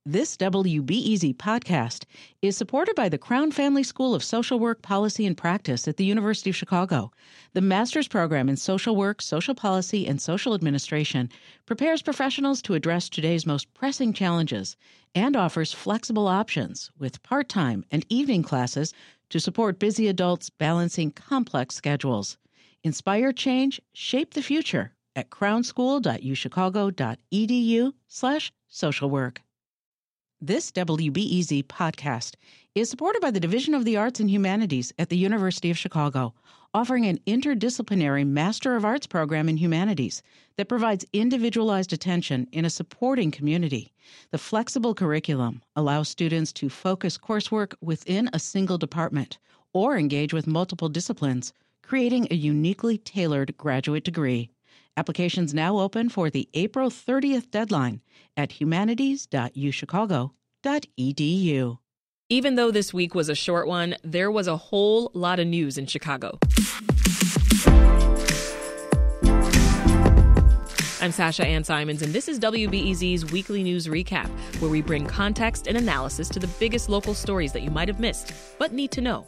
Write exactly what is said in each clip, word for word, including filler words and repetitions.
This W B E Z podcast is supported by the Crown Family School of Social Work, Policy, and Practice at the University of Chicago. The master's program in social work, social policy, and social administration prepares professionals to address today's most pressing challenges and offers flexible options with part-time and evening classes to support busy adults balancing complex schedules. Inspire change, shape the future at crownschool.uchicago.edu slash social work. This W B E Z podcast is supported by the Division of the Arts and Humanities at the University of Chicago, offering an interdisciplinary Master of Arts program in humanities that provides individualized attention in a supporting community. The flexible curriculum allows students to focus coursework within a single department or engage with multiple disciplines, creating a uniquely tailored graduate degree. Applications now open for the April thirtieth deadline at humanities dot u chicago dot e d u. Even though this week was a short one, there was a whole lot of news in Chicago. I'm Sasha Ann Simons, and this is W B E Z's Weekly News Recap, where we bring context and analysis to the biggest local stories that you might have missed, but need to know.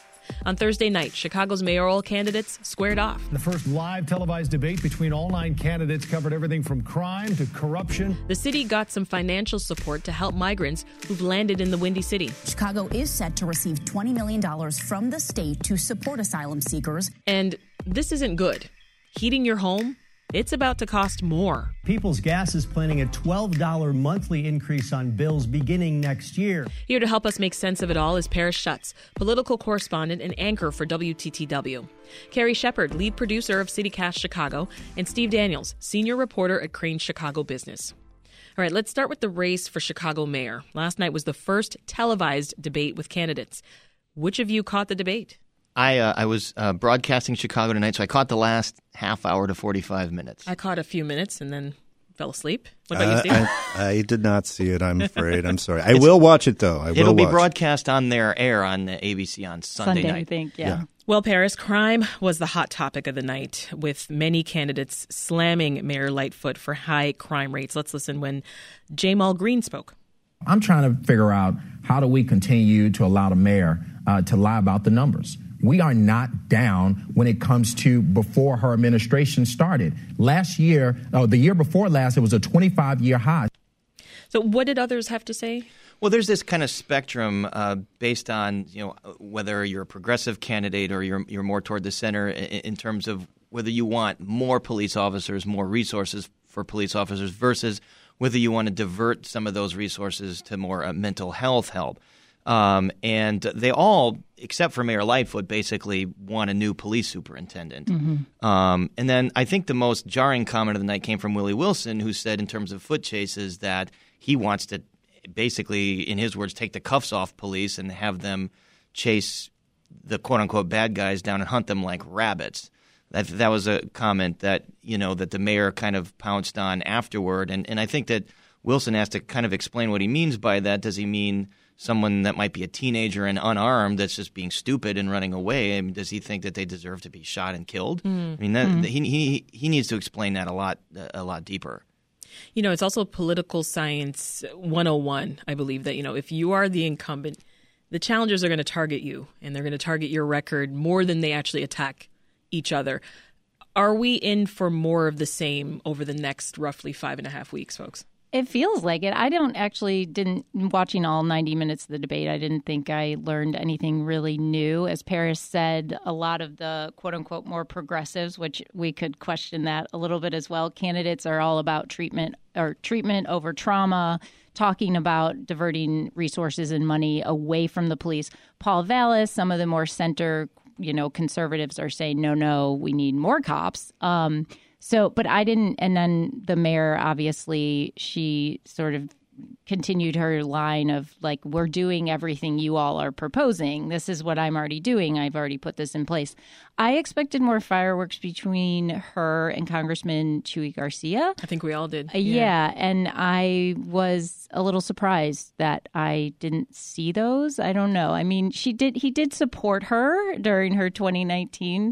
On Thursday night, Chicago's mayoral candidates squared off. The first live televised debate between all nine candidates covered everything from crime to corruption. The city got some financial support to help migrants who've landed in the Windy City. Chicago is set to receive twenty million dollars from the state to support asylum seekers. And this isn't good. Heating your home? It's about to cost more. People's Gas is planning a twelve dollars monthly increase on bills beginning next year. Here to help us make sense of it all is Paris Schutz, political correspondent and anchor for W T T W. Carrie Shepard, lead producer of CityCast Chicago, and Steve Daniels, senior reporter at Crain's Chicago Business. All right, let's start with the race for Chicago mayor. Last night was the first televised debate with candidates. Which of you caught the debate? I uh, I was uh, broadcasting Chicago tonight, so I caught the last half hour to forty-five minutes. I caught a few minutes and then fell asleep. What about uh, you, Steve? I, I did not see it, I'm afraid. I'm sorry. I it's, will watch it, though. I will It'll be watch. broadcast on their air on A B C on Sunday, Sunday night. I think, yeah. yeah. Well, Paris, crime was the hot topic of the night, with many candidates slamming Mayor Lightfoot for high crime rates. Let's listen when Jamal Green spoke. I'm trying to figure out how do we continue to allow the mayor uh, to lie about the numbers. We are not down when it comes to before her administration started. Last year, oh, the year before last, it was a twenty-five year high. So what did others have to say? Well, there's this kind of spectrum uh, based on, you know, whether you're a progressive candidate or you're you're more toward the center in, in terms of whether you want more police officers, more resources for police officers versus whether you want to divert some of those resources to more uh, mental health help. Um, and they all, except for Mayor Lightfoot, basically want a new police superintendent. Mm-hmm. Um, and then I think the most jarring comment of the night came from Willie Wilson, who said in terms of foot chases that he wants to basically, in his words, take the cuffs off police and have them chase the quote-unquote bad guys down and hunt them like rabbits. That that was a comment that, you know, that the mayor kind of pounced on afterward. And, and I think that Wilson has to kind of explain what he means by that. Does he mean someone that might be a teenager and unarmed that's just being stupid and running away? I mean, does he think that they deserve to be shot and killed? Mm. I mean, that, mm. he he he needs to explain that a lot a lot deeper. You know, it's also political science one oh one, I believe, that, you know, if you are the incumbent, the challengers are going to target you, and they're going to target your record more than they actually attack each other. Are we in for more of the same over the next roughly five and a half weeks, folks? It feels like it. I don't actually didn't watching all ninety minutes of the debate. I didn't think I learned anything really new. As Paris said, a lot of the quote unquote more progressives, which we could question that a little bit as well. Candidates are all about treatment or treatment over trauma, talking about diverting resources and money away from the police. Paul Vallis, some of the more center, you know, conservatives are saying, no, no, we need more cops. Um, So, but I didn't, and then the mayor, obviously, she sort of continued her line of like, we're doing everything you all are proposing. This is what I'm already doing. I've already put this in place. I expected more fireworks between her and Congressman Chuy Garcia. I think we all did. Yeah. yeah. And I was a little surprised that I didn't see those. I don't know. I mean, she did, he did support her during her twenty nineteen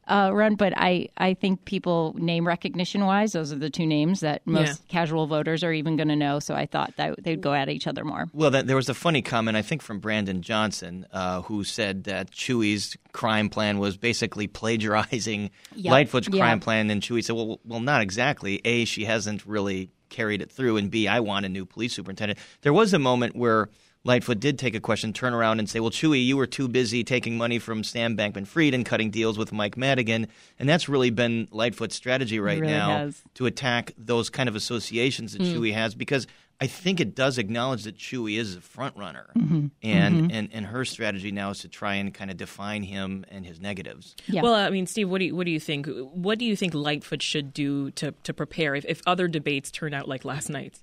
uh, run. But I, I think people, name recognition-wise, those are the two names that most Yeah. casual voters are even going to know. So I thought that they'd go at each other more. Well, that, there was a funny comment, I think, from Brandon Johnson, uh, who said that Chewy's crime plan was basically plagiarizing Yep. Lightfoot's Yeah. crime plan. And Chewy said, well, well, not exactly. A, she hasn't really carried it through, and B, I want a new police superintendent. There was a moment where Lightfoot did take a question, turn around and say, well, Chewy, you were too busy taking money from Sam Bankman-Fried and cutting deals with Mike Madigan. And that's really been Lightfoot's strategy right really now has. to attack those kind of associations that Mm. Chewy has, because I think it does acknowledge that Chewy is a front runner. Mm-hmm. And, Mm-hmm. and and her strategy now is to try and kind of define him and his negatives. Yeah. Well, I mean, Steve, what do you what do you think? What do you think Lightfoot should do to to prepare if, if other debates turn out like last night's?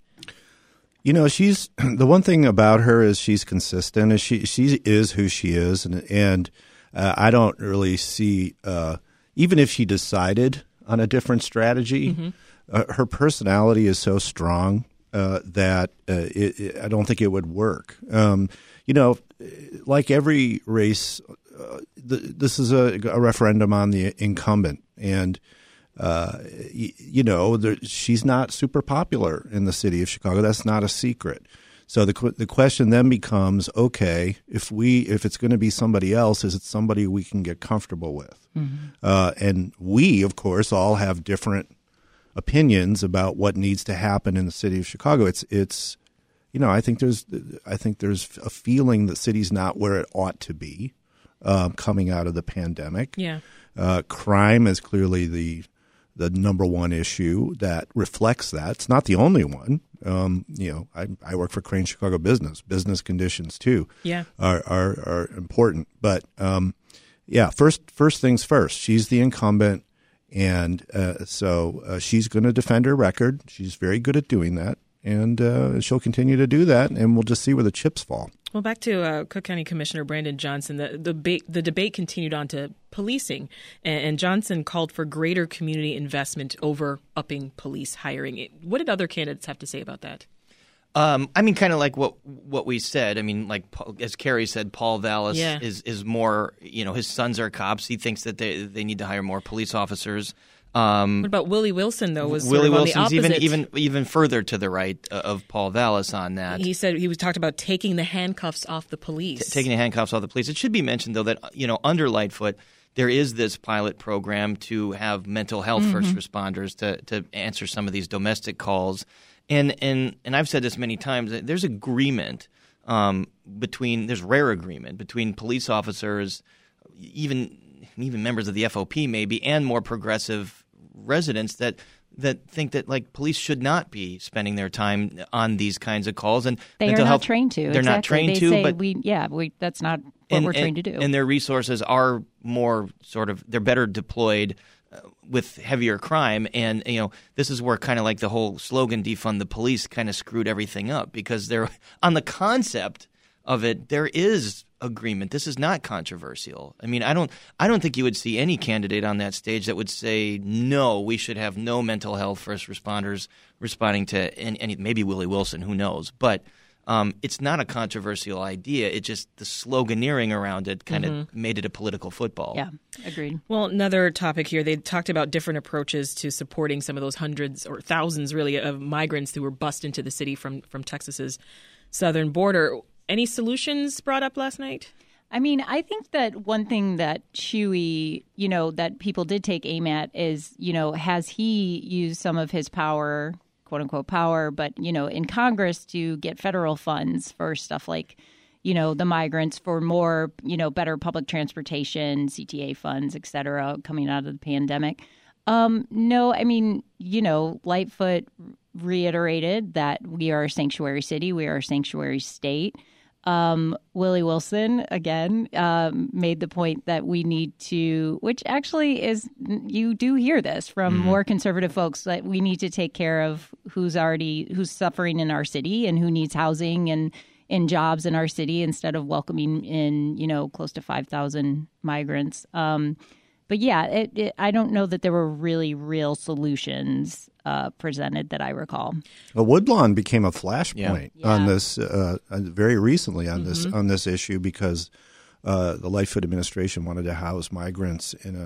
You know, she's the one thing about her is she's consistent. Is she she is who she is, and and uh, I don't really see uh, even if she decided on a different strategy, mm-hmm. uh, her personality is so strong uh, that uh, it, it, I don't think it would work. Um, you know, like every race, uh, the, this is a, a referendum on the incumbent, and. Uh, you, you know, there, she's not super popular in the city of Chicago. That's not a secret. So the the question then becomes, okay, if we if it's going to be somebody else, is it somebody we can get comfortable with? Mm-hmm. Uh, and we, of course, all have different opinions about what needs to happen in the city of Chicago. It's it's you know, I think there's I think there's a feeling that city's not where it ought to be uh, coming out of the pandemic. Yeah, uh, crime is clearly the the number one issue that reflects that. It's not the only one. Um, you know, I, I work for Crane Chicago Business. Business conditions too yeah. are, are are important. But um, yeah, first first things first. She's the incumbent, and uh, so uh, she's going to defend her record. She's very good at doing that, and uh, she'll continue to do that. And we'll just see where the chips fall. Well, back to uh, Cook County Commissioner Brandon Johnson. The the, ba- the debate continued on to policing, and, and Johnson called for greater community investment over upping police hiring. What did other candidates have to say about that? Um, I mean, kind of like what what we said. I mean, like as Carrie said, Paul Vallis yeah. is is more. You know, his sons are cops. He thinks that they they need to hire more police officers. Um, what about Willie Wilson, though? Was Willie sort of Wilson's on the even opposite. even even further to the right of Paul Vallis on that. He said he was talked about taking the handcuffs off the police. T- taking the handcuffs off the police. It should be mentioned, though, that you know under Lightfoot there is this pilot program to have mental health Mm-hmm. first responders to to answer some of these domestic calls, and and and I've said this many times. There's agreement um, between there's rare agreement between police officers, even even members of the F O P maybe, and more progressive residents that that think that like police should not be spending their time on these kinds of calls, and they mental are not health, trained to. They're exactly. not trained they to, say but we yeah we that's not what and, we're trained and, to do. and their resources are more sort of they're better deployed uh, with heavier crime, and you know this is where kind of like the whole slogan "defund the police" kind of screwed everything up, because they're on the concept of it. There is agreement. This is not controversial. I mean, I don't I don't think you would see any candidate on that stage that would say, no, we should have no mental health first responders responding to any, any maybe Willie Wilson, who knows. But um, it's not a controversial idea. It just the sloganeering around it kind of mm-hmm. made it a political football. Yeah, agreed. Well, another topic here, they talked about different approaches to supporting some of those hundreds or thousands really of migrants who were bussed into the city from, from Texas's southern border. Any solutions brought up last night? I mean, I think that one thing that Chewy, you know, that people did take aim at is, you know, has he used some of his power, quote unquote power, but, you know, in Congress to get federal funds for stuff like, you know, the migrants, for more, you know, better public transportation, C T A funds, et cetera, coming out of the pandemic. Um, no, I mean, you know, Lightfoot reiterated that we are a sanctuary city. We are a sanctuary state. Um, Willie Wilson, again, um, made the point that we need to, which actually is, you do hear this from mm-hmm. more conservative folks, that we need to take care of who's already, who's suffering in our city and who needs housing and in jobs in our city, instead of welcoming in, you know, close to five thousand migrants. Um, but yeah, it, it, I don't know that there were really real solutions Uh, presented that I recall. Well, Woodlawn became a flashpoint yeah. on Yeah. this uh, very recently on mm-hmm. this on this issue, because uh, the Lightfoot administration wanted to house migrants in a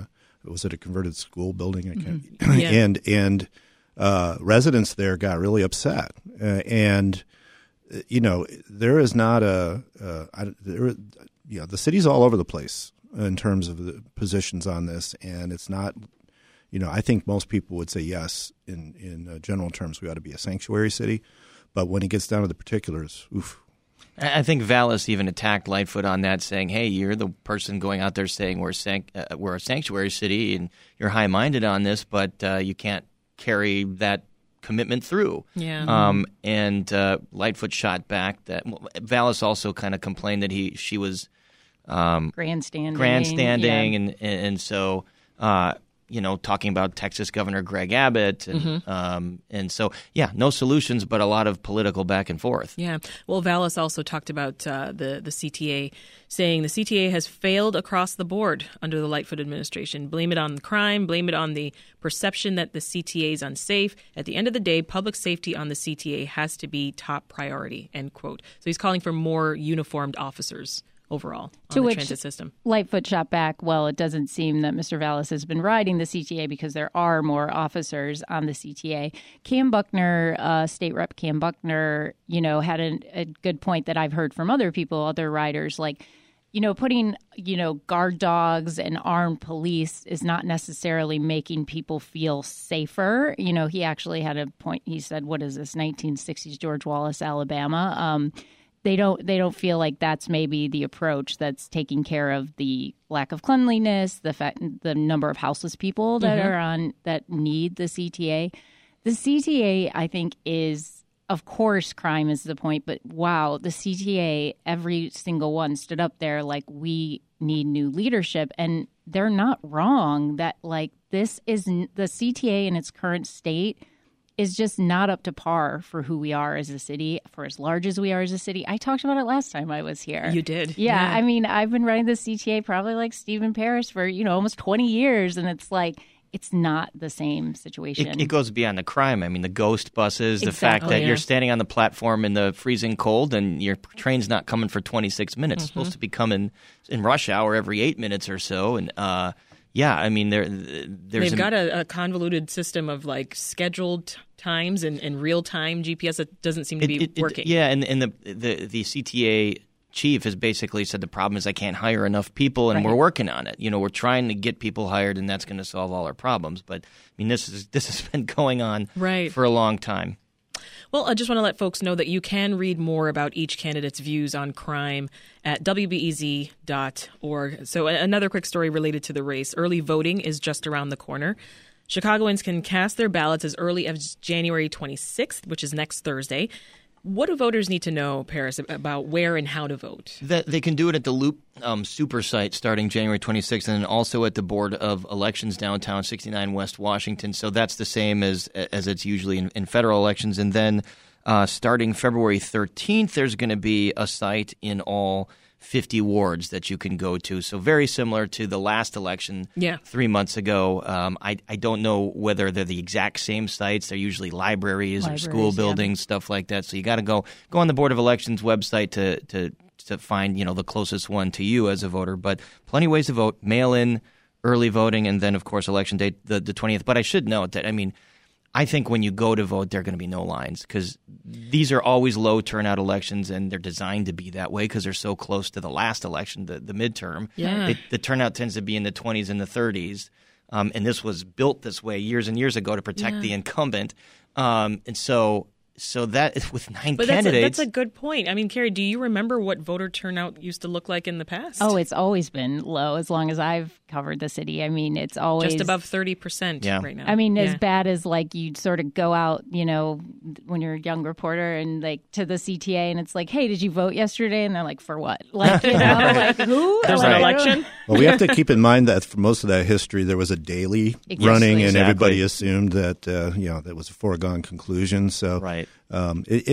was it a converted school building? I can't. Mm-hmm. Yeah. and and uh, residents there got really upset. Uh, and you know, there is not a uh, I, there. You know, the city's all over the place in terms of the positions on this, and it's not. You know, I think most people would say yes in in uh, general terms. We ought to be a sanctuary city, but when it gets down to the particulars, oof. I think Vallis even attacked Lightfoot on that, saying, "Hey, you're the person going out there saying we're sanct- uh, we're a sanctuary city, and you're high-minded on this, but uh, you can't carry that commitment through." Yeah. Um, and uh, Lightfoot shot back that well, Vallis also kind of complained that he she was um, grandstanding, grandstanding, yeah. and and so. Uh, you know, talking about Texas Governor Greg Abbott. And, mm-hmm. um, and so, yeah, no solutions, but a lot of political back and forth. Yeah. Well, Vallis also talked about uh, the, the C T A, saying the C T A has failed across the board under the Lightfoot administration. Blame it on the crime, blame it on the perception that the C T A is unsafe. At the end of the day, public safety on the C T A has to be top priority, end quote. So he's calling for more uniformed officers overall on to the which transit system. Lightfoot shot back, well, it doesn't seem that Mister Vallis has been riding the C T A because there are more officers on the C T A. Cam Buckner, uh, State Rep Cam Buckner, you know, had a, a good point that I've heard from other people, other riders, like, you know, putting, you know, guard dogs and armed police is not necessarily making people feel safer. You know, he actually had a point. He said, what is this, nineteen sixties George Wallace, Alabama? Um, They don't. They don't feel like that's maybe the approach that's taking care of the lack of cleanliness, the fact, the number of houseless people that mm-hmm. are on that need the C T A. The C T A, I think, is of course crime is the point, but wow, the C T A, every single one stood up there like we need new leadership, and they're not wrong. That like this is the C T A in its current state is just not up to par for who we are as a city, for as large as we are as a city. I talked about it last time I was here. You did. Yeah, yeah. I mean, I've been running the C T A probably like Stephen Parrish for, you know, almost twenty years, and it's like, it's not the same situation. It, it goes beyond the crime. I mean, the ghost buses, the Exactly. fact that Oh, yeah. you're standing on the platform in the freezing cold and your train's not coming for twenty-six minutes. Mm-hmm. It's supposed to be coming in rush hour every eight minutes or so. And, uh, yeah, I mean, there, there's They've an, got a, a convoluted system of like scheduled times and, and real time G P S that doesn't seem to it, be it, it, working. yeah, and, and the, the the C T A chief has basically said the problem is I can't hire enough people, and Right. we're working on it. You know, we're trying to get people hired, and that's going to solve all our problems. But I mean, this is this has been going on Right. for a long time. Well, I just want to let folks know that you can read more about each candidate's views on crime at W B E Z dot org. So another quick story related to the race. Early voting is just around the corner. Chicagoans can cast their ballots as early as January twenty-sixth, which is next Thursday. What do voters need to know, Paris, about where and how to vote? That they can do it at the Loop um, Super site starting January twenty-sixth, and then also at the Board of Elections downtown, sixty-nine West Washington. So that's the same as as it's usually in, in federal elections. And then uh, starting February thirteenth, there's going to be a site in all fifty wards that you can go to. So very similar to the last election Yeah. three months ago. Um, I, I don't know whether they're the exact same sites. They're usually libraries, Libraries, or school yeah. buildings, stuff like that. So you got to go go on the Board of Elections website to to to find, you know, the closest one to you as a voter. But plenty of ways to vote: mail in, early voting, and then of course election date the the twentieth. But I should note that I mean. I think when you go to vote, there are going to be no lines because these are always low turnout elections, and they're designed to be that way because they're so close to the last election, the, the midterm. Yeah. It, the turnout tends to be in the twenties and the thirties, um, and this was built this way years and years ago to protect Yeah. the incumbent. Um, and so, so that with nine But that's a, candidates, that's a good point. I mean, Carrie, do you remember what voter turnout used to look like in the past? Oh, it's always been low as long as I've covered the city. I mean, it's always just above thirty percent Yeah. right now. I mean, as Yeah. bad as like you'd sort of go out, you know, when you're a young reporter and like to the C T A and it's like, hey, did you vote yesterday? And they're like, for what? Like, you know, like who? There's Like, an I don't- election. Well, we have to keep in mind that for most of that history, there was a daily Exactly. running, and Exactly. everybody assumed that uh, you know that was a foregone conclusion. So, Right. um, it, it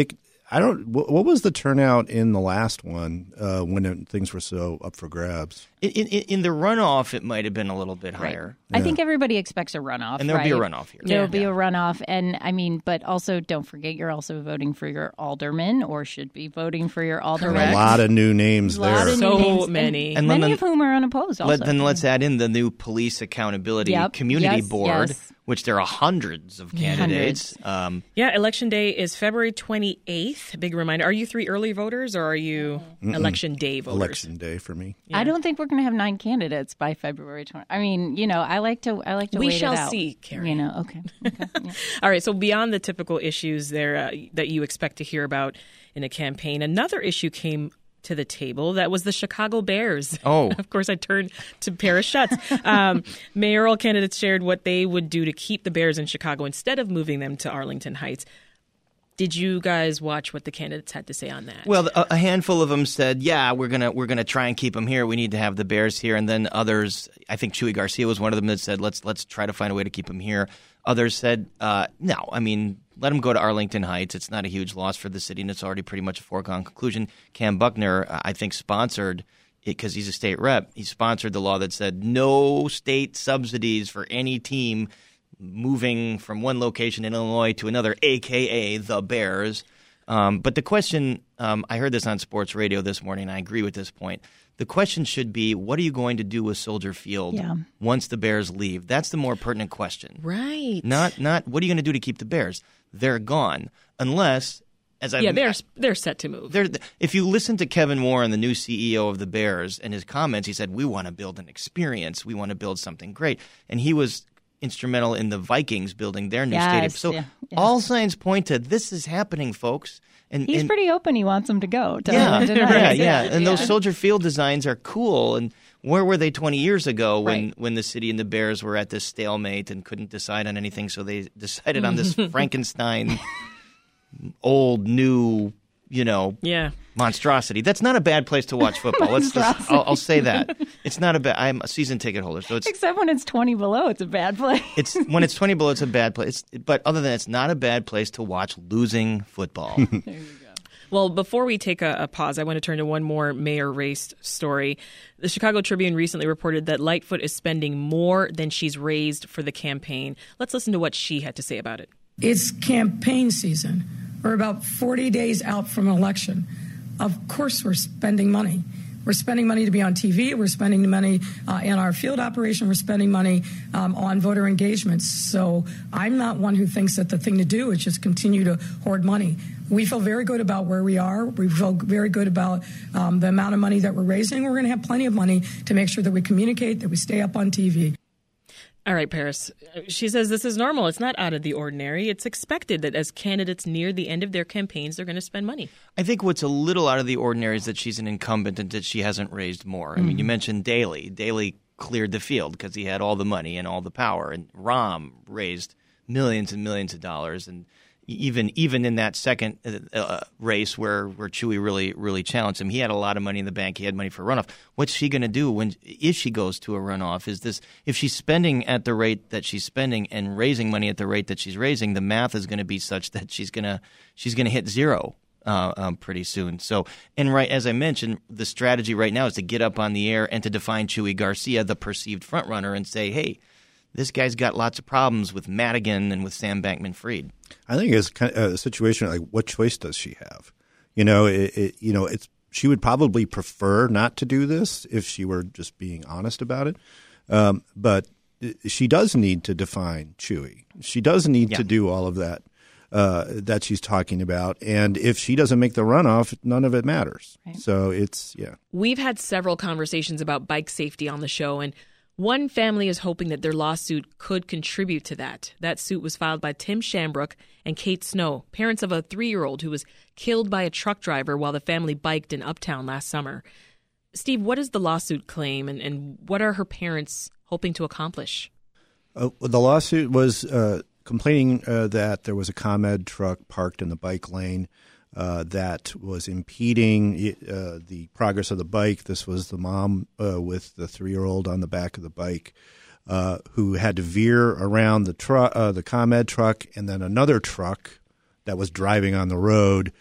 I don't. What was the turnout in the last one uh, when it, things were so up for grabs? In, in, in the runoff, it might have been a little bit higher. Right. I think everybody expects a runoff, and there'll right? be a runoff here. There'll yeah. be yeah. a runoff, and I mean, but also don't forget, you're also voting for your alderman, or should be voting for your alderman. Correct. A lot of new names a there. Lot of so new names, many, and, and many then, of whom are unopposed. Also, let, then let's add in the new police accountability yep. community yes, board. Yes. Which there are hundreds of candidates. Hundreds. Um, yeah, Election Day is February twenty-eighth. Big reminder. Are you three early voters or are you Mm-mm. Election Day voters? Election Day for me. Yeah. I don't think we're going to have nine candidates by February twentieth. I mean, you know, I like to I like to we wait shall it out. see, Carrie. You know, okay. okay yeah. All right, so beyond the typical issues there uh, that you expect to hear about in a campaign, another issue came to the table. That was the Chicago Bears. Oh. Of course, I turned to Paris Schutz. Um, mayoral candidates shared what they would do to keep the Bears in Chicago instead of moving them to Arlington Heights. Did you guys watch what the candidates had to say on that? Well, a, a handful of them said, "Yeah, we're gonna we're gonna try and keep them here. We need to have the Bears here." And then others, I think Chuy Garcia was one of them that said, "Let's let's try to find a way to keep them here." Others said, uh, "No, I mean, let them go to Arlington Heights. It's not a huge loss for the city, and it's already pretty much a foregone conclusion." Cam Buckner, I think, sponsored it because he's a state rep. He sponsored the law that said no state subsidies for any team moving from one location in Illinois to another, a k a the Bears. Um, but the question, um, I heard this on sports radio this morning, and I agree with this point. The question should be, what are you going to do with Soldier Field yeah. once the Bears leave? That's the more pertinent question. Right. Not, not what are you going to do to keep the Bears? They're gone. Unless, as I Yeah, they're, they're set to move. They're, if you listen to Kevin Warren, the new C E O of the Bears, and his comments, he said, we want to build an experience. We want to build something great. And he was instrumental in the Vikings building their new yes, stadium. So yeah, yeah. all signs point to this is happening, folks. And he's and, pretty open. He wants them to go. To yeah, yeah, yeah, yeah. And those Soldier Field designs are cool. And where were they twenty years ago when, right. when the city and the Bears were at this stalemate and couldn't decide on anything? So they decided on this Frankenstein, old, new, you know, yeah. monstrosity. That's not a bad place to watch football. Let's just, I'll, I'll say that. It's not a bad. I'm a season ticket holder, so it's except when it's twenty below, it's a bad place. It's when it's twenty below, it's a bad place. It's, but other than that, it's not a bad place to watch losing football. There you go. Well, before we take a, a pause, I want to turn to one more mayor race story. The Chicago Tribune recently reported that Lightfoot is spending more than she's raised for the campaign. Let's listen to what she had to say about it. It's campaign season. We're about forty days out from an election. Of course we're spending money. We're spending money to be on T V. We're spending money uh, in our field operation. We're spending money um, on voter engagements. So I'm not one who thinks that the thing to do is just continue to hoard money. We feel very good about where we are. We feel very good about um, the amount of money that we're raising. We're going to have plenty of money to make sure that we communicate, that we stay up on T V. All right, Paris. She says this is normal. It's not out of the ordinary. It's expected that as candidates near the end of their campaigns, they're going to spend money. I think what's a little out of the ordinary is that she's an incumbent and that she hasn't raised more. I mm-hmm. mean, you mentioned Daley. Daley cleared the field because he had all the money and all the power. And Rahm raised millions and millions of dollars. And even even in that second uh, race where, where Chuy really really challenged him, he had a lot of money in the bank. He had money for runoff. What's she going to do when if she goes to a runoff? Is this if she's spending at the rate that she's spending and raising money at the rate that she's raising, the math is going to be such that she's gonna she's gonna hit zero uh, um, pretty soon. So and right as I mentioned, the strategy right now is to get up on the air and to define Chuy Garcia, the perceived front runner, and say, hey, this guy's got lots of problems with Madigan and with Sam Bankman-Fried. I think it's kind of a situation like, what choice does she have? You know, it, it, you know, it's she would probably prefer not to do this if she were just being honest about it. Um, but she does need to define Chuy. She does need yeah. to do all of that uh, that she's talking about. And if she doesn't make the runoff, none of it matters. Right. So it's yeah. We've had several conversations about bike safety on the show, and one family is hoping that their lawsuit could contribute to that. That suit was filed by Tim Shambrook and Kate Snow, parents of a three-year-old who was killed by a truck driver while the family biked in Uptown last summer. Steve, what does the lawsuit claim, and, and what are her parents hoping to accomplish? Uh, the lawsuit was uh, complaining uh, that there was a ComEd truck parked in the bike lane Uh, that was impeding uh, the progress of the bike. This was the mom uh, with the three-year-old on the back of the bike uh, who had to veer around the truck, uh, the ComEd truck, and then another truck that was driving on the road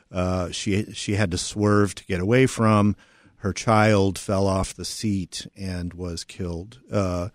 uh, she she had to swerve to get away from. Her child fell off the seat and was killed. Uh,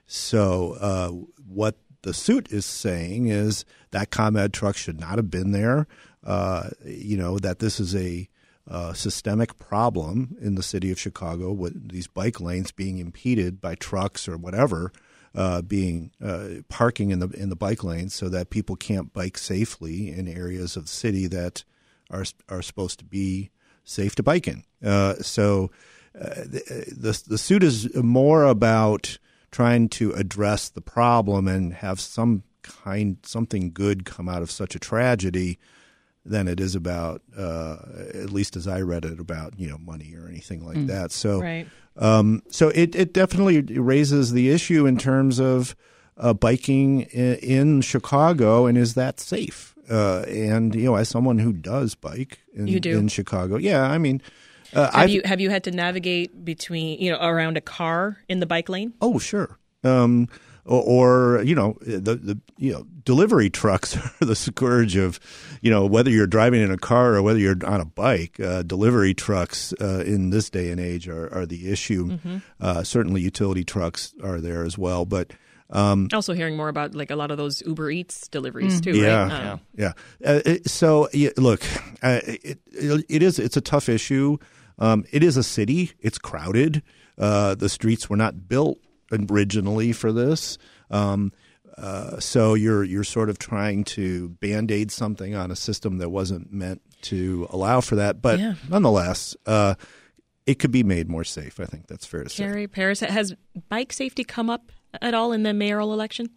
so uh, what the suit is saying is that ComEd truck should not have been there. Uh, you know, that this is a uh, systemic problem in the city of Chicago with these bike lanes being impeded by trucks or whatever, uh, being uh, parking in the in the bike lanes so that people can't bike safely in areas of the city that are are supposed to be safe to bike in. Uh, so uh, the, the the suit is more about trying to address the problem and have some kind something good come out of such a tragedy than it is about, uh, at least as I read it, about you know money or anything like mm. that. So, right. um, so it it definitely raises the issue in terms of uh, biking in, in Chicago, and is that safe? Uh, and you know, as someone who does bike in, you do. in Chicago, yeah, I mean, uh, have I've, you have you had to navigate between you know around a car in the bike lane? Oh, sure. Um, or, or you know the the you know delivery trucks are the scourge of you know whether you're driving in a car or whether you're on a bike. Uh, delivery trucks uh, in this day and age are, are the issue. Mm-hmm. Uh, certainly, utility trucks are there as well, but. Um, also hearing more about like a lot of those Uber Eats deliveries too, yeah, right? Um, yeah, yeah. Uh, it, so yeah, look, uh, it, it it is it's a tough issue. Um, it is a city. It's crowded. Uh, the streets were not built originally for this. Um, uh, so you're you're sort of trying to Band-Aid something on a system that wasn't meant to allow for that. But yeah. nonetheless, uh, it could be made more safe. I think that's fair to say. Carrie, Paris, has bike safety come up at all in the mayoral election?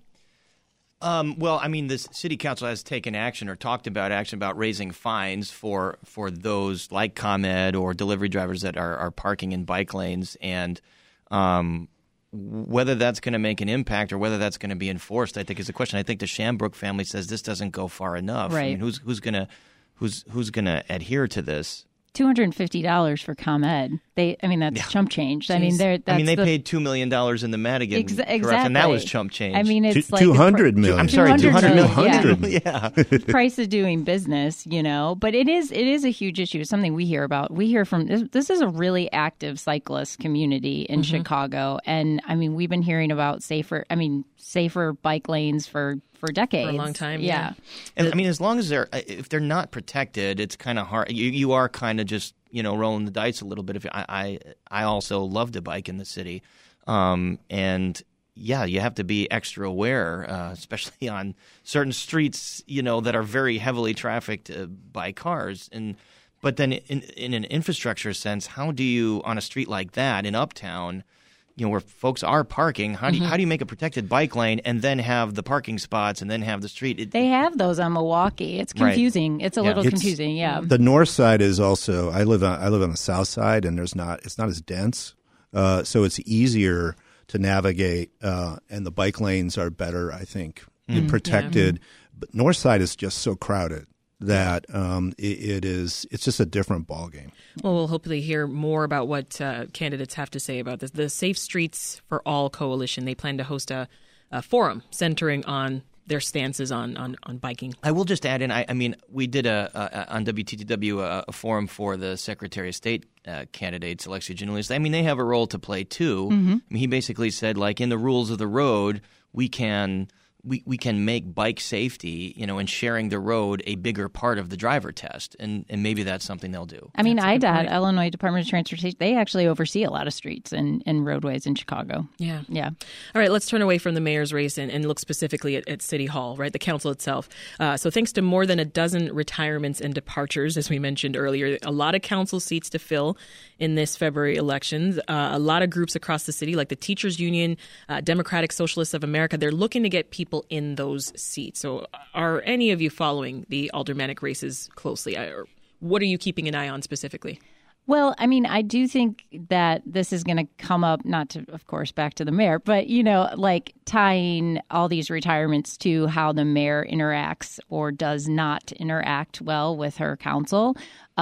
Um, well, I mean, the city council has taken action or talked about action about raising fines for for those like ComEd or delivery drivers that are, are parking in bike lanes, and um, whether that's going to make an impact or whether that's going to be enforced, I think is the question. I think the Shambrook family says this doesn't go far enough. Right. I mean, who's who's going to who's who's going to adhere to this? two hundred fifty dollars for ComEd. They, I mean, that's yeah. chump change. Jeez. I mean, they're. That's I mean, they the, paid two million dollars in the Madigan, ex- exactly, and that was chump change. I mean, it's two, like two hundred pr- million. I'm sorry, two hundred million. Yeah, yeah. Price of doing business, you know. But it is, it is a huge issue. It's something we hear about. We hear from this, this is a really active cyclist community in mm-hmm. Chicago, and I mean, we've been hearing about safer. I mean, safer bike lanes for. For decades, for a long time, yeah. yeah. And I mean, as long as they're if they're not protected, it's kind of hard. You you are kind of just you know rolling the dice a little bit. If I I, I also love to bike in the city, um, and yeah, you have to be extra aware, uh, especially on certain streets, you know, that are very heavily trafficked uh, by cars. And but then in in an infrastructure sense, how do you on a street like that in Uptown? You know, where folks are parking, how do you, mm-hmm. how do you make a protected bike lane and then have the parking spots and then have the street? It, they have those on Milwaukee. It's confusing. Right. It's a yeah. little it's, confusing. Yeah. The north side is also. I live on. I live on the south side, and there's not. It's not as dense, uh, so it's easier to navigate, uh, and the bike lanes are better. I think mm-hmm. protected. Yeah. But north side is just so crowded that um, it, it is. It's just a different ballgame. Well, we'll hopefully hear more about what uh, candidates have to say about this. The Safe Streets for All Coalition, they plan to host a, a forum centering on their stances on, on, on biking. I will just add in, I, I mean, we did a, a on W T T W a, a forum for the Secretary of State uh, candidates, Alexia Giannoulias. I mean, they have a role to play too. Mm-hmm. I mean, he basically said, like, in the rules of the road, we can... We, we can make bike safety, you know, and sharing the road a bigger part of the driver test, and, and maybe that's something they'll do. I mean, I D O T, Illinois Department of Transportation, they actually oversee a lot of streets and, and roadways in Chicago. Yeah. Yeah. All right, let's turn away from the mayor's race and, and look specifically at, at City Hall, right, the council itself. Uh, so thanks to more than a dozen retirements and departures, as we mentioned earlier, a lot of council seats to fill in this February elections. Uh, a lot of groups across the city, like the Teachers Union, uh, Democratic Socialists of America, they're looking to get people in those seats. So are any of you following the aldermanic races closely? Or what are you keeping an eye on specifically? Well, I mean, I do think that this is going to come up, not to, of course, back to the mayor, but, you know, like tying all these retirements to how the mayor interacts or does not interact well with her council.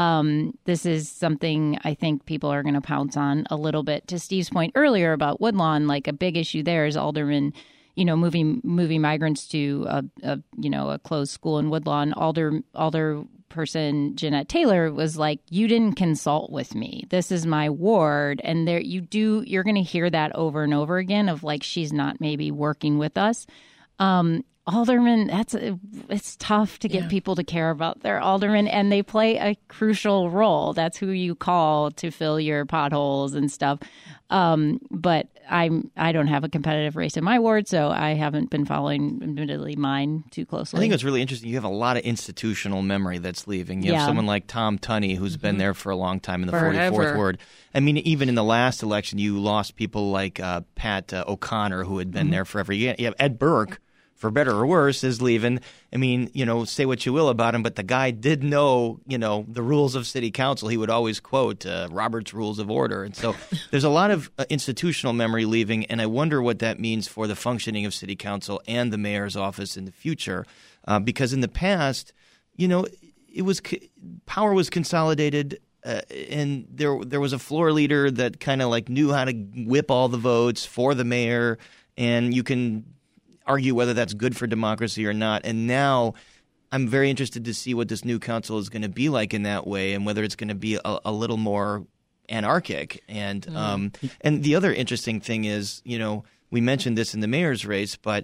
Um, this is something I think people are going to pounce on a little bit. To Steve's point earlier about Woodlawn, like a big issue there is Alderman you know, moving moving migrants to a, a you know a closed school in Woodlawn, Alder Alder person Jeanette Taylor was like, "You didn't consult with me. This is my ward," and there you do. You're going to hear that over and over again of like she's not maybe working with us. Um, Aldermen, that's a, it's tough to get yeah. people to care about their aldermen, and they play a crucial role. That's who you call to fill your potholes and stuff. Um, but I'm I don't have a competitive race in my ward, so I haven't been following, admittedly, mine too closely. I think it's really interesting. You have a lot of institutional memory that's leaving. You yeah. have someone like Tom Tunney, who's mm-hmm. been there for a long time in the Forever. forty-fourth ward. I mean, even in the last election, you lost people like uh, Pat uh, O'Connor, who had been mm-hmm. there forever. You have Ed Burke, for better or worse, is leaving. I mean, you know, say what you will about him, but the guy did know, you know, the rules of city council. He would always quote uh, Robert's Rules of Order. And so there's a lot of uh, institutional memory leaving, and I wonder what that means for the functioning of city council and the mayor's office in the future. Uh, because in the past, you know, it was power was consolidated. Uh, and there there was a floor leader that kind of like knew how to whip all the votes for the mayor, and you can argue whether that's good for democracy or not. And now I'm very interested to see what this new council is going to be like in that way, and whether it's going to be a, a little more anarchic. And mm. um, and the other interesting thing is, you know, we mentioned this in the mayor's race, but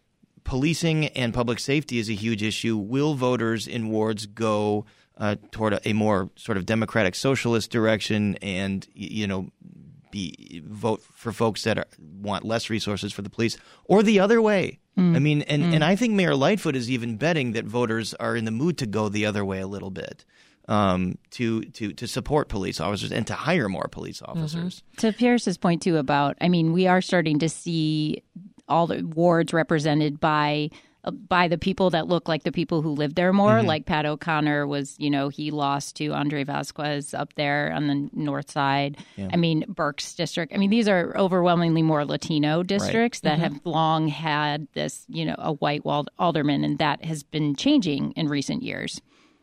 policing and public safety is a huge issue. Will voters in wards go uh, toward a, a more sort of democratic socialist direction and, you know, Be, vote for folks that are, want less resources for the police, or the other way? Mm. I mean, and, mm. and I think Mayor Lightfoot is even betting that voters are in the mood to go the other way a little bit, um, to to to support police officers and to hire more police officers. Mm-hmm. To Pierce's point too about, I mean, we are starting to see all the wards represented by by the people that look like the people who live there more. Mm-hmm. Like Pat O'Connor was, you know, he lost to Andre Vasquez up there on the north side. Yeah. I mean, Burke's district. I mean, these are overwhelmingly more Latino districts right. that mm-hmm. have long had this, you know, a white walled alderman, and that has been changing in recent years.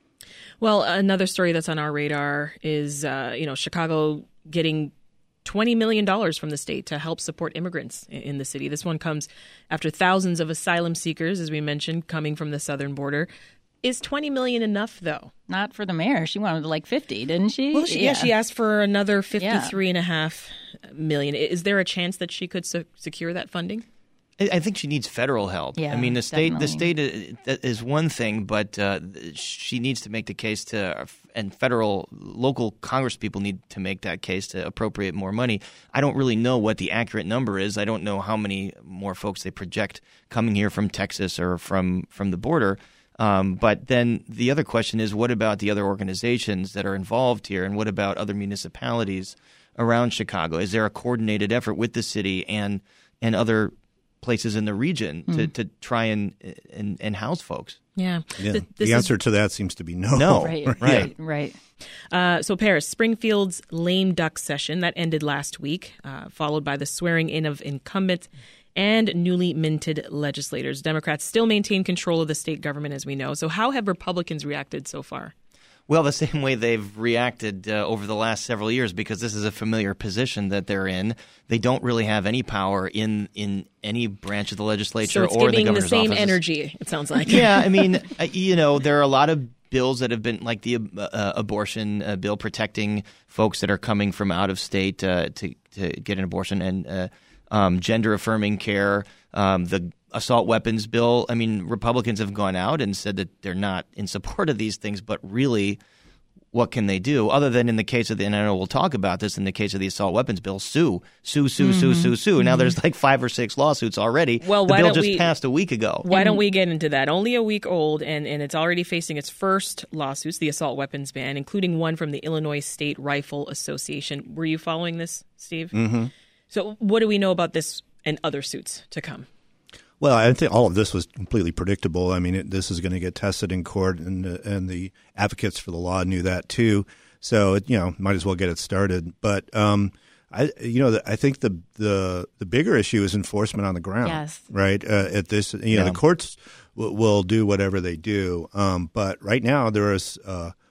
Well, another story that's on our radar is, uh, you know, Chicago getting twenty million dollars from the state to help support immigrants in the city. This one comes after thousands of asylum seekers, as we mentioned, coming from the southern border. Is twenty million dollars enough, though? Not for the mayor. She wanted like fifty, didn't she? Well, she, yeah. yeah, she asked for another fifty-three and a half million. Is there a chance that she could se- secure that funding? I think she needs federal help. Yeah, I mean, the state definitely. the state is one thing, but uh, she needs to make the case to, and federal, local Congress people need to make that case to appropriate more money. I don't really know what the accurate number is. I don't know how many more folks they project coming here from Texas or from, from the border. Um, but then the other question is, what about the other organizations that are involved here, and what about other municipalities around Chicago? Is there a coordinated effort with the city and and other places in the region to, mm. to try and, and and house folks? Yeah. yeah. Th- the answer is, to that seems to be no. No. Right, right. right. right. Uh, so Paris, Springfield's lame duck session, that ended last week, uh, followed by the swearing in of incumbents and newly minted legislators. Democrats still maintain control of the state government, as we know. So how have Republicans reacted so far? Well, the same way they've reacted uh, over the last several years, because this is a familiar position that they're in. They don't really have any power in, in any branch of the legislature so it's or the governor's the same office. Energy, it sounds like. Yeah, I mean, uh, you know, there are a lot of bills that have been, like the uh, abortion uh, bill protecting folks that are coming from out of state uh, to to get an abortion, and uh, um, gender affirming care, um, the assault weapons bill. I mean, Republicans have gone out and said that they're not in support of these things, but really, what can they do? Other than in the case of the, and I know we'll talk about this, in the case of the assault weapons bill, sue, sue, sue, mm-hmm. sue, sue, sue. Mm-hmm. Now there's like five or six lawsuits already. Well, the why bill don't just we, passed a week ago. Why don't we get into that? Only a week old, and, and it's already facing its first lawsuits, the assault weapons ban, including one from the Illinois State Rifle Association. Were you following this, Steve? Mm-hmm. So what do we know about this and other suits to come? Well, I think all of this was completely predictable. I mean, it, this is going to get tested in court, and uh, and the advocates for the law knew that too. So, it, you know, might as well get it started. But um, I, you know, I think the the the bigger issue is enforcement on the ground. Yes. Right. Uh, at this, you know, yeah. the courts w- will do whatever they do. Um, but right now there is uh,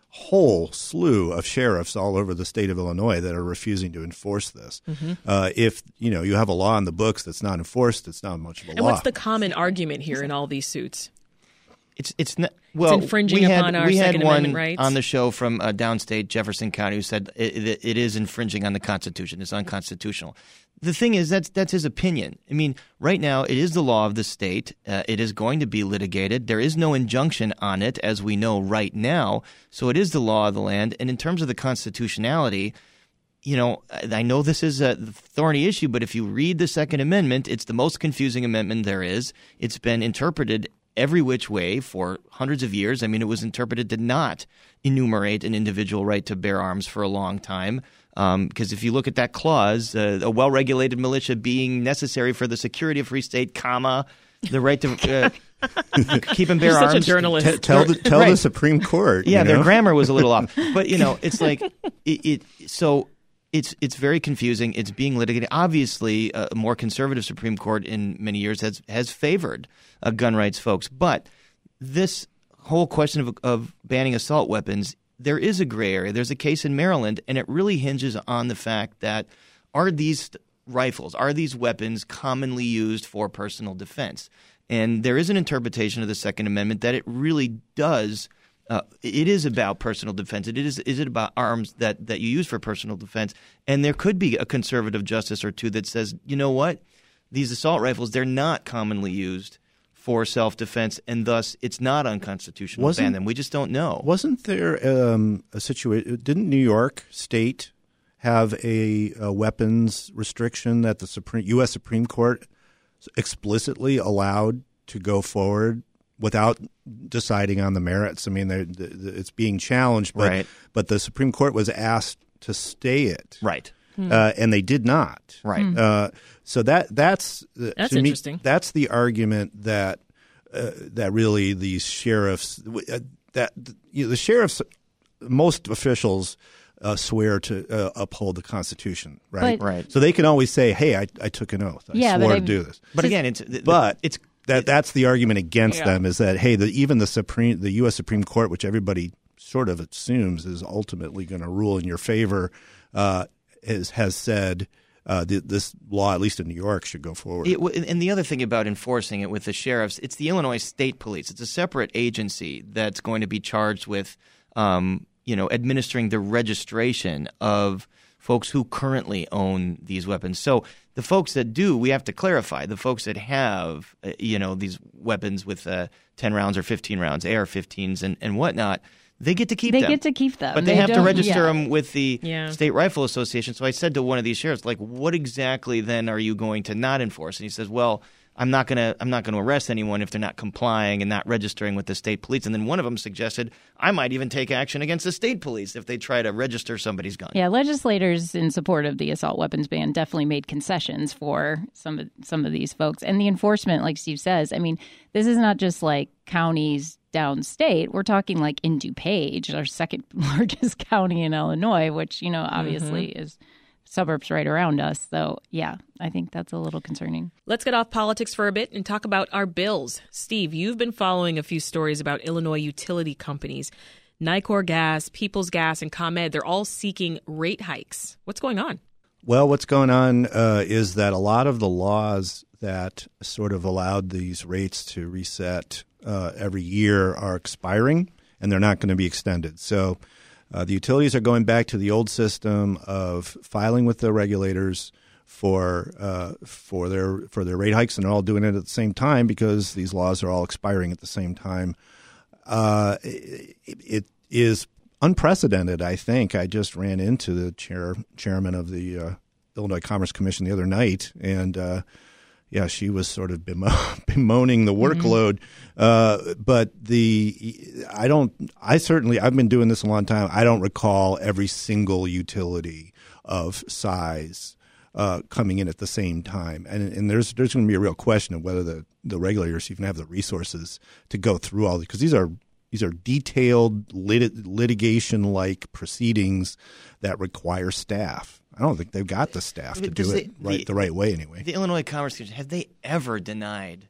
whole slew of sheriffs all over the state of Illinois that are refusing to enforce this. Mm-hmm. Uh, if you know you have a law in the books that's not enforced, it's not much of a and law. And what's the common argument here in all these suits? It's it's not, well, it's infringing we had, upon our we Second had one Amendment rights on the show from uh, downstate Jefferson County who said it, it, it is infringing on the Constitution. It's unconstitutional. The thing is, that's that's his opinion. I mean, right now it is the law of the state. Uh, it is going to be litigated. There is no injunction on it, as we know right now. So it is the law of the land. And in terms of the constitutionality, you know, I know this is a thorny issue, but if you read the Second Amendment, it's the most confusing amendment there is. It's been interpreted every which way for hundreds of years. I mean, it was interpreted to not enumerate an individual right to bear arms for a long time. Because um, if you look at that clause, uh, a well-regulated militia being necessary for the security of free state, comma, the right to uh, keep and bear You're arms. Such a journalist. T- tell the, tell right. the Supreme Court. Yeah, you know? Their grammar was a little off. But, you know, it's like it, it so it's it's very confusing. It's being litigated. Obviously, a more conservative Supreme Court in many years has, has favored uh, gun rights folks. But this whole question of, of banning assault weapons, there is a gray area. There's a case in Maryland, and it really hinges on the fact that are these rifles, are these weapons commonly used for personal defense? And there is an interpretation of the Second Amendment that it really does uh, – it is about personal defense. It is is it about arms that, that you use for personal defense? And there could be a conservative justice or two that says, you know what, these assault rifles, they're not commonly used for self-defense, and thus it's not unconstitutional wasn't, to ban them. We just don't know. Wasn't there um, a situation – didn't New York State have a, a weapons restriction that the Supreme U S Supreme Court explicitly allowed to go forward without deciding on the merits? I mean, they, they, it's being challenged, but, right. but the Supreme Court was asked to stay it. Right. Uh, and they did not. Right. Uh, so that that's that's to interesting. Me, that's the argument that uh, that really these sheriffs uh, that you know, the sheriffs, most officials uh, swear to uh, uphold the Constitution, right? But, right. So they can always say, "Hey, I, I took an oath. I yeah, swore but to do this." But again, it's the, but it's that that's the argument against yeah. them is that hey, the, even the Supreme the U S Supreme Court, which everybody sort of assumes is ultimately going to rule in your favor. Uh, Has, has said uh, th- this law, at least in New York, should go forward. It, and the other thing about enforcing it with the sheriffs, it's the Illinois State Police. It's a separate agency that's going to be charged with, um, you know, administering the registration of folks who currently own these weapons. So the folks that do, we have to clarify. The folks that have, uh, you know, these weapons with uh, ten rounds or fifteen rounds, A R fifteens and, and whatnot. They get to keep they them. They get to keep them. But they, they have to register yeah. them with the yeah. State Rifle Association. So I said to one of these sheriffs, like, what exactly then are you going to not enforce? And he says, well, I'm not going to I'm not going to arrest anyone if they're not complying and not registering with the state police. And then one of them suggested I might even take action against the state police if they try to register somebody's gun. Yeah, legislators in support of the assault weapons ban definitely made concessions for some of some of these folks. And the enforcement, like Steve says, I mean, this is not just like counties downstate. We're talking like in DuPage, our second largest county in Illinois, which, you know, obviously mm-hmm. is suburbs right around us. So, yeah, I think that's a little concerning. Let's get off politics for a bit and talk about our bills. Steve, you've been following a few stories about Illinois utility companies. Nicor Gas, Peoples Gas, and ComEd, they're all seeking rate hikes. What's going on? Well, what's going on uh, is that a lot of the laws that sort of allowed these rates to reset uh, every year are expiring, and they're not going to be extended. So uh, the utilities are going back to the old system of filing with the regulators for uh, for their for their rate hikes, and they're all doing it at the same time because these laws are all expiring at the same time. Uh, it, it is unprecedented, I think. I just ran into the chair chairman of the uh, Illinois Commerce Commission the other night, and uh, yeah, she was sort of bemo- bemoaning the workload. Mm-hmm. Uh, but the I don't. I certainly I've been doing this a long time. I don't recall every single utility of size uh, coming in at the same time, and and there's there's going to be a real question of whether the the regulators even have the resources to go through all these, because these are these are detailed lit- litigation-like proceedings that require staff. I don't think they've got the staff to do Does it the, right the, the right way anyway. The Illinois Commerce Commission, have they ever denied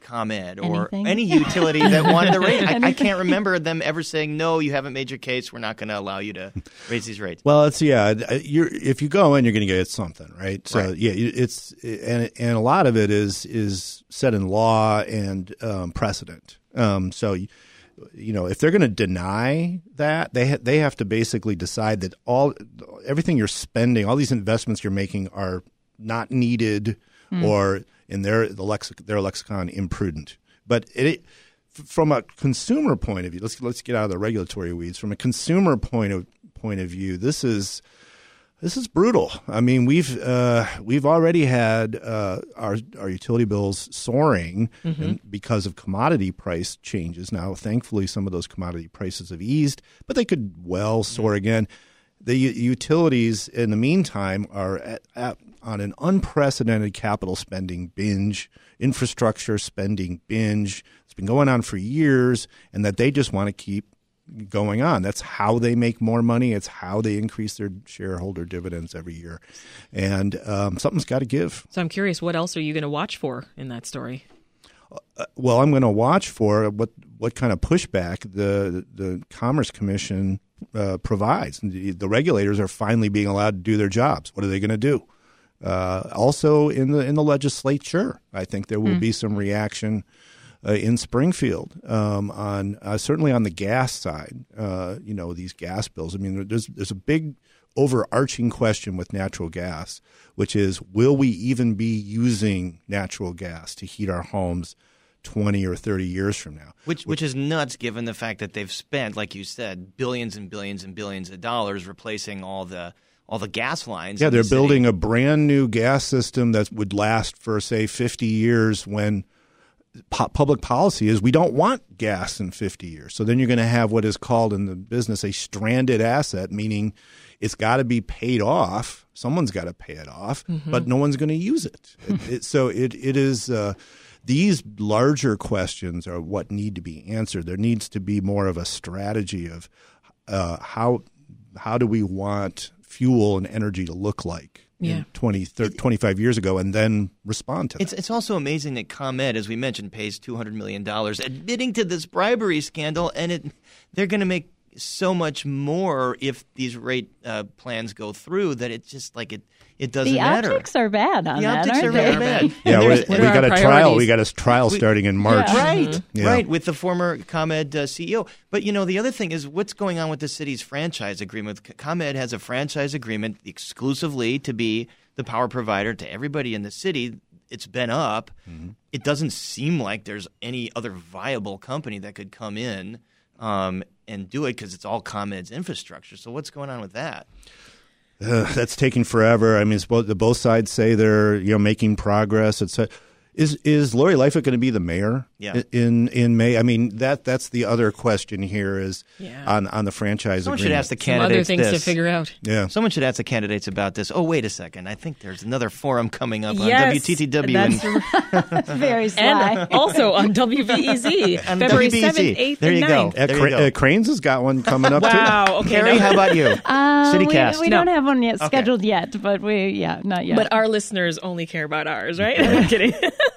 ComEd or Anything? any utility that wanted to raise. I, I can't remember them ever saying, no, you haven't made your case. We're not going to allow you to raise these rates. Well, it's yeah. You're if you go in, you're going to get something, right? So Right. yeah, it's and and a lot of it is is set in law and um, precedent. Um, so. You know, if they're going to deny that, they ha- they have to basically decide that all everything you're spending, all these investments you're making, are not needed, mm. or in their the lexic- their lexicon imprudent. But it, from a consumer point of view, let's let's get out of the regulatory weeds. From a consumer point of point of view, this is. This is brutal. I mean, we've uh, we've already had uh, our our utility bills soaring mm-hmm. and because of commodity price changes. Now, thankfully, some of those commodity prices have eased, but they could well soar again. The u- utilities, in the meantime, are at, at, on an unprecedented capital spending binge, infrastructure spending binge. It's been going on for years, and that they just want to keep going on. That's how they make more money. It's how they increase their shareholder dividends every year. And um, something's got to give. So I'm curious, what else are you going to watch for in that story? Uh, well, I'm going to watch for what what kind of pushback the the Commerce Commission uh, provides. The, the regulators are finally being allowed to do their jobs. What are they going to do? Uh, also, in the in the legislature, I think there will mm. be some reaction Uh, in Springfield, um, on uh, certainly on the gas side, uh, you know, these gas bills. I mean, there's there's a big overarching question with natural gas, which is, will we even be using natural gas to heat our homes twenty or thirty years from now? Which which is nuts, given the fact that they've spent, like you said, billions and billions and billions of dollars replacing all the all the gas lines. Yeah, they're the building a brand new gas system that would last for, say, fifty years when Po- public policy is we don't want gas in fifty years. So then you're going to have what is called in the business a stranded asset, meaning it's got to be paid off. Someone's got to pay it off, mm-hmm. but no one's going to use it. it, it so it it is uh, these larger questions are what need to be answered. There needs to be more of a strategy of uh, how how do we want fuel and energy to look like. Yeah. twenty, thirty, twenty-five years ago, and then respond to that. It's, it's also amazing that ComEd, as we mentioned, pays two hundred million dollars admitting to this bribery scandal, and it, they're going to make so much more if these rate uh, plans go through that it's just like it, it doesn't the matter. The optics are bad on the that, optics aren't are they? very bad. Yeah, we, we got a priorities? trial. We got a trial we, starting in March. Yeah. Right, mm-hmm. yeah. right, with the former ComEd uh, C E O. But, you know, the other thing is what's going on with the city's franchise agreement. ComEd has a franchise agreement exclusively to be the power provider to everybody in the city. It's been up. Mm-hmm. It doesn't seem like there's any other viable company that could come in um, and do it because it's all ComEd's infrastructure. So what's going on with that? Uh, that's taking forever. I mean, it's both, the both sides say they're you know making progress. It's a, is is Lori Lightfoot going to be the mayor yeah. in in May? I mean, that that's the other question here is yeah. on on the franchise Someone agreement. should ask the Some candidates other things this. to figure out. Yeah, someone should ask the candidates about this. Oh, wait a second! I think there's another forum coming up yes, on W T T W. That's and, very sly. And also on W B E Z, on February W B E Z. seventh, eighth, there and you ninth. go. uh, There Cra- you go. uh, Cranes has got one coming up too. Wow. Okay. Carrie, no. how about you? Uh, CityCast. We, we No. don't have one yet Okay. scheduled yet, but we yeah, not yet. But our listeners only care about ours, right? I'm kidding.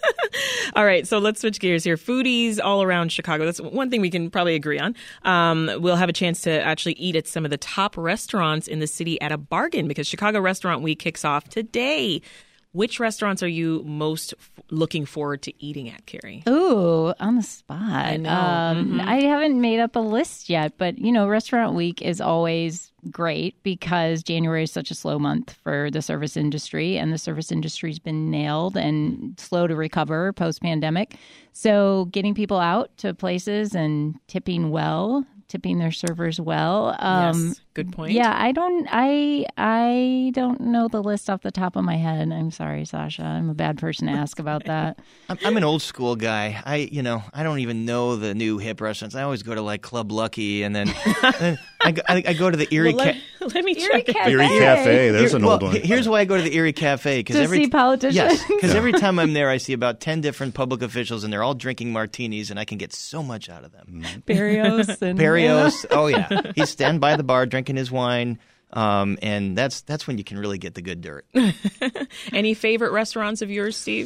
All right, so let's switch gears here. Foodies all around Chicago. That's one thing we can probably agree on. Um, we'll have a chance to actually eat at some of the top restaurants in the city at a bargain because Chicago Restaurant Week kicks off today. Which restaurants are you most f- looking forward to eating at, Carrie? Ooh, on the spot. I know. Um, Mm-hmm. I haven't made up a list yet, but, you know, Restaurant Week is always great because January is such a slow month for the service industry, and the service industry's been nailed and slow to recover post-pandemic. So getting people out to places and tipping well, tipping their servers well. Um, yes, good point. Yeah, I don't, I, I don't know the list off the top of my head. I'm sorry, Sasha. I'm a bad person to ask about that. I'm, I'm an old school guy. I, you know, I don't even know the new hip restaurants. I always go to like Club Lucky, and then, then I, go- I, I go to the Erie. Well, let, Ca- let me Erie check. Cafe. Erie Cafe. There's Here- an old well, one. Here's why I go to the Erie Cafe because To every see politicians? Yes, because every time I'm there, I see about ten different public officials, and they're all drinking martinis, and I can get so much out of them. Barrios and Barrios, oh yeah, he's standing by the bar drinking his wine, um, and that's that's when you can really get the good dirt. Any favorite restaurants of yours, Steve?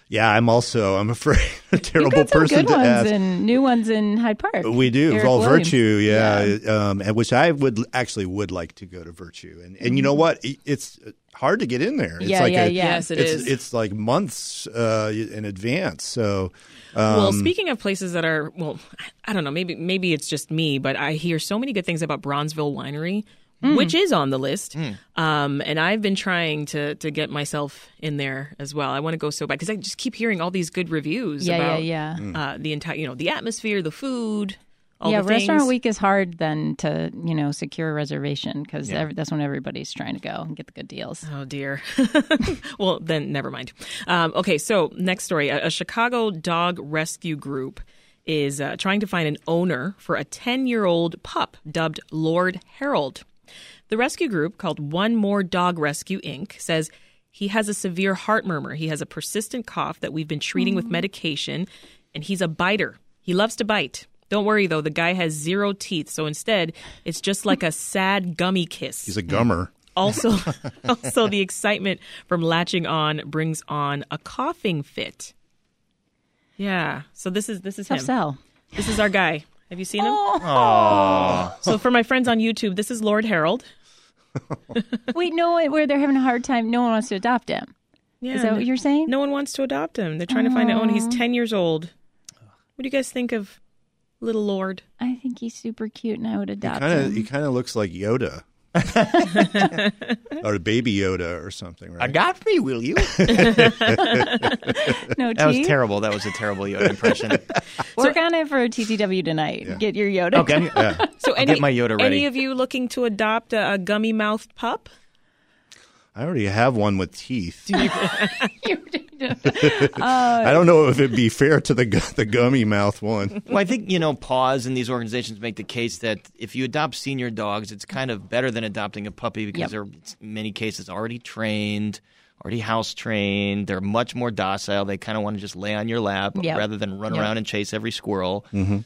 Yeah, I'm also, I'm afraid, a terrible You've got some person good to ones ask. and new ones in Hyde Park. We do. Eric Well, Williams. Virtue, yeah, Yeah. Um, and which I would actually would like to go to Virtue. And and you know what? It's hard to get in there. It's Yeah, like yeah, a, yeah. Yes, it it's, is. It's like months uh, in advance. So, um, Well, speaking of places that are, well, I don't know, maybe maybe it's just me, but I hear so many good things about Bronzeville Winery, Mm. which is on the list. Um, and I've been trying to to get myself in there as well. I want to go so bad because I just keep hearing all these good reviews Yeah, about yeah, yeah. Uh, the entire, you know, the atmosphere, the food, all yeah, the things. Restaurant Week is hard then to, you know, secure a reservation because Yeah. that's when everybody's trying to go and get the good deals. Oh, dear. Well, then never mind. Um, okay, so next story. A, a Chicago dog rescue group is uh, trying to find an owner for a ten-year-old pup dubbed Lord Harold. The rescue group, called One More Dog Rescue, Incorporated, says he has a severe heart murmur. He has a persistent cough that we've been treating with medication, and he's a biter. He loves to bite. Don't worry, though. The guy has zero teeth, so instead, it's just like a sad gummy kiss. he's a gummer. Also, also, the excitement from latching on brings on a coughing fit. Yeah. So this is this is Tough him. sell. This is our guy. Have you seen him? Aww. So for my friends on YouTube, this is Lord Harold. Wait, no, where they're having a hard time. No one wants to adopt him. Yeah, Is that what you're saying? No one wants to adopt him. They're trying to find an owner. He's ten years old. What do you guys think of little Lord? I think he's super cute, and I would He adopt kind of him. he kind of looks like Yoda. Or baby Yoda or something, right? Adopt me, will you? No That was teeth? terrible. That was a terrible Yoda impression. Work on it for T T W tonight. Get your Yoda. Okay. Yeah. So I'll any, get my Yoda ready. any of you looking to adopt a, a gummy-mouthed pup? I already have one with teeth. Uh, I don't know if it'd be fair to the gu- the gummy mouth one. Well, I think, you know, Paws and these organizations make the case that if you adopt senior dogs, it's kind of better than adopting a puppy because Yep. they're, in many cases, already trained, already house trained. They're much more docile. They kind of want to just lay on your lap Yep. rather than run Yep. around and chase every squirrel.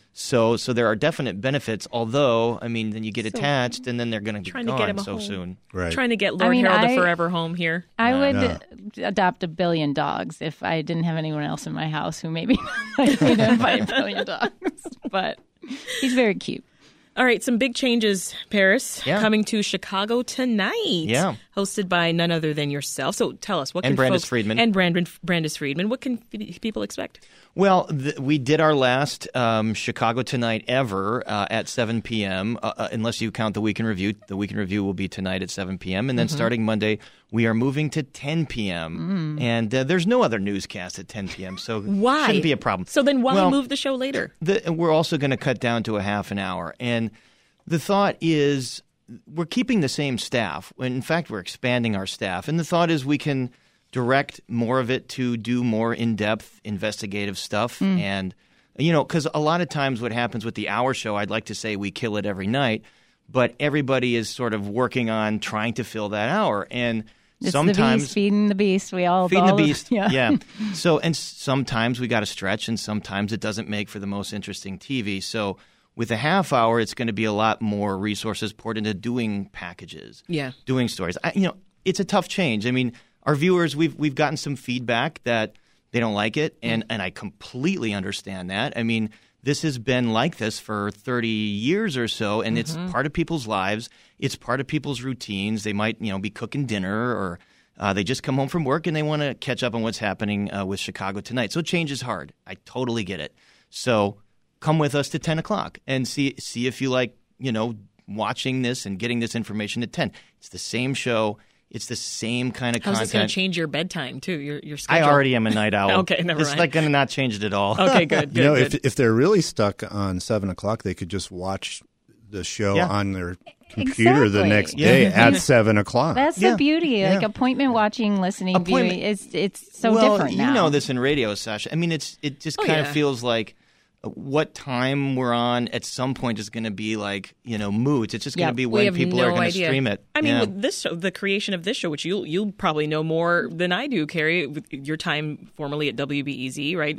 So so there are definite benefits, although, I mean, then you get attached and then they're going to be Trying to get him gone a so home. soon. Right. Trying to get Lord mean, Harold I- a forever home here. I would Yeah. adopt a billion dogs if I didn't have anyone else in my house who maybe might me to buy a billion dogs. But he's very cute. All right, some big changes, Paris, Yeah. coming to Chicago tonight. Yeah. Hosted by none other than yourself. So tell us, what And can Brandis folks, Friedman. And Brandon, Brandis Friedman. What can f- people expect? Well, th- we did our last um, Chicago Tonight ever uh, at seven p.m., uh, uh, unless you count the Week in Review. The Week in Review will be tonight at seven p.m., and then starting Monday, we are moving to ten p.m., and uh, there's no other newscast at ten p.m., so Why? shouldn't be a problem. So then why Well, move the show later? The, we're also going to cut down to a half an hour. And the thought is we're keeping the same staff. In fact, we're expanding our staff. And the thought is we can direct more of it to do more in-depth investigative stuff. And, you know, because a lot of times what happens with the hour show, I'd like to say we kill it every night, but everybody is sort of working on trying to fill that hour. And It's sometimes the beast feeding the beast. We all feeding the all of- beast. yeah. So, and sometimes we got to stretch, and sometimes it doesn't make for the most interesting T V. So, with a half hour, it's going to be a lot more resources poured into doing packages, Yeah. doing stories. I, you know, it's a tough change. I mean, our viewers, we've we've gotten some feedback that they don't like it, and and I completely understand that. I mean, this has been like this for thirty years or so, and it's part of people's lives. It's part of people's routines. They might, you know, be cooking dinner, or uh, they just come home from work and they want to catch up on what's happening uh, with Chicago Tonight. So change is hard. I totally get it. So come with us to ten o'clock and see see if you like, you know, watching this and getting this information at ten. It's the same show. It's the same kind of How's this going content. to change your bedtime, too, your, your I schedule? already am a night owl. Okay, never It's mind. not going to not change it at all. Okay, good, good, You know, good. if if they're really stuck on seven o'clock, they could just watch the show Yeah. on their computer the Exactly. next Yeah. day at seven o'clock. That's Yeah. the beauty. Like Yeah. appointment watching, listening, Appointment- viewing. It's it's so well, different now. you know this in radio, Sasha. I mean, it's it just Oh, kind yeah. of feels like what time we're on at some point is going to be like, you know, moot. It's just going Yeah, to be we when have people no are going to idea. stream it. I mean, Yeah. with this show, the creation of this show, which you'll you'll probably know more than I do, Carrie, with your time formerly at W B E Z, right?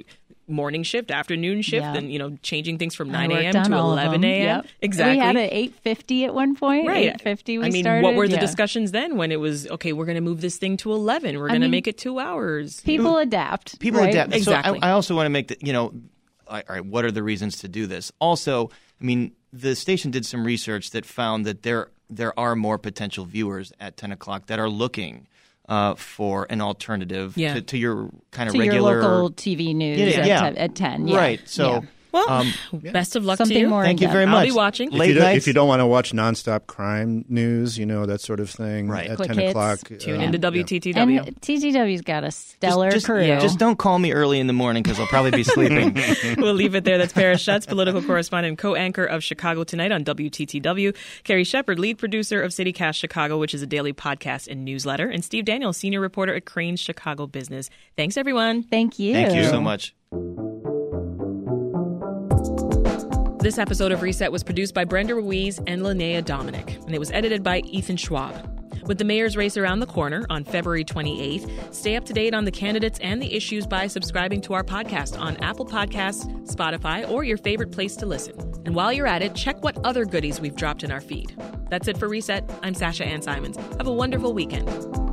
morning shift, afternoon shift, Yeah. and, you know, changing things from I nine worked a.m. on to all of them. eleven a.m. Yep. Exactly. We had an eight fifty at one point. Right. eight fifty we I mean, started. what were the yeah. discussions then when it was, okay, we're going to move this thing to eleven. We're going to mean, make it two hours. People adapt. People right? adapt. Exactly. So I, I also want to make the, you know, all right, what are the reasons to do this? Also, I mean, the station did some research that found that there there are more potential viewers at ten o'clock that are looking uh, for an alternative Yeah. to, to your kind of to regular your local T V news Yeah, at, yeah. te- at ten. Yeah. Right. So. Yeah. Well, Um, best of luck Something to you. more Thank you in-depth. very I'll much. be watching. If Late you, don't, nights. if you don't want to watch nonstop crime news, you know, that sort of thing Right. at Quick ten hits. o'clock. Tune um, into yeah. W T T W. And T T W's got a stellar just, crew. yeah. Just don't call me early in the morning because I'll probably be sleeping. We'll leave it there. That's Paris Schutz, political correspondent and co-anchor of Chicago Tonight on W T T W. Carrie Shepard, lead producer of CityCast Chicago, which is a daily podcast and newsletter. And Steve Daniels, senior reporter at Crain's Chicago Business. Thanks, everyone. Thank you. Thank you so much. This episode of Reset was produced by Brenda Ruiz and Linnea Dominic, and it was edited by Ethan Schwab. With the mayor's race around the corner on February twenty-eighth, stay up to date on the candidates and the issues by subscribing to our podcast on Apple Podcasts, Spotify, or your favorite place to listen. And while you're at it, check what other goodies we've dropped in our feed. That's it for Reset. I'm Sasha Ann Simons. Have a wonderful weekend.